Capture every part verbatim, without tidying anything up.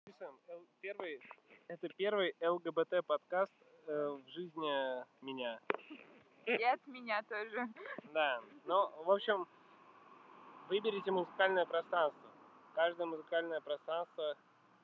Л- Первый, это первый ЛГБТ подкаст э, в жизни меня. И от меня тоже. Да, ну, в общем, выберите музыкальное пространство. Каждое музыкальное пространство...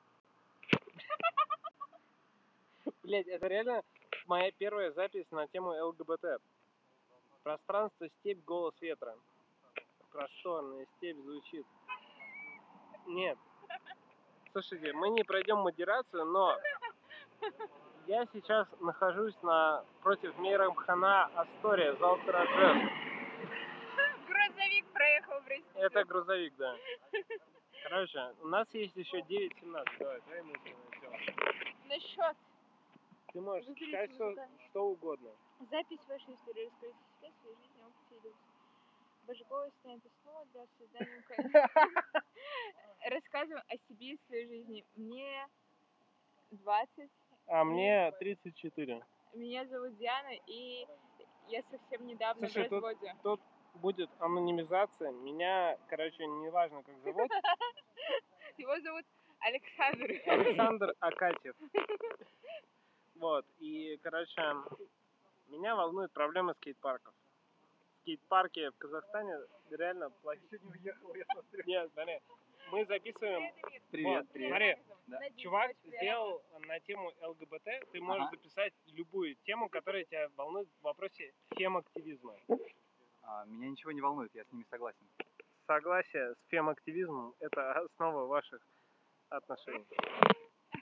Блять, это реально моя первая запись на тему ЛГБТ. Пространство, степь, голос ветра. Просторная степь звучит. Нет. Слушайте, мы не пройдем модерацию, но я сейчас нахожусь на против Мейрамхана Астория, Золотораджес. Грузовик проехал в Россию. Это грузовик, да. Короче, у нас есть еще девять семнадцать. Давай, твои мысли на тему. На счет. Ты можешь Выберите сказать что, музыкальный. что угодно. Запись вашей истории. Расскажите себя, своей жизни, опыте и любви. Божеголовый станет основой для создания Украины. Рассказываем о себе и своей жизни. Мне двадцать. А мне тридцать четыре. Меня зовут Диана, и я совсем недавно Слушай, в тут, разводе. тут будет анонимизация. Меня, короче, не важно, как зовут. Его зовут Александр. Александр Акатьев. Вот, и, короче, меня волнуют проблемы скейт-парков. Скейт-парки в Казахстане реально плохие. Ты не уехал, я смотрю. Нет, смотри, мы записываем... Привет, Вот, привет. Смотри, Да. чувак сделал на тему ЛГБТ, ты можешь Ага. записать любую тему, которая тебя волнует в вопросе фем-активизма. А, меня ничего не волнует, я с ними согласен. Согласие с фем-активизмом – это основа ваших отношений.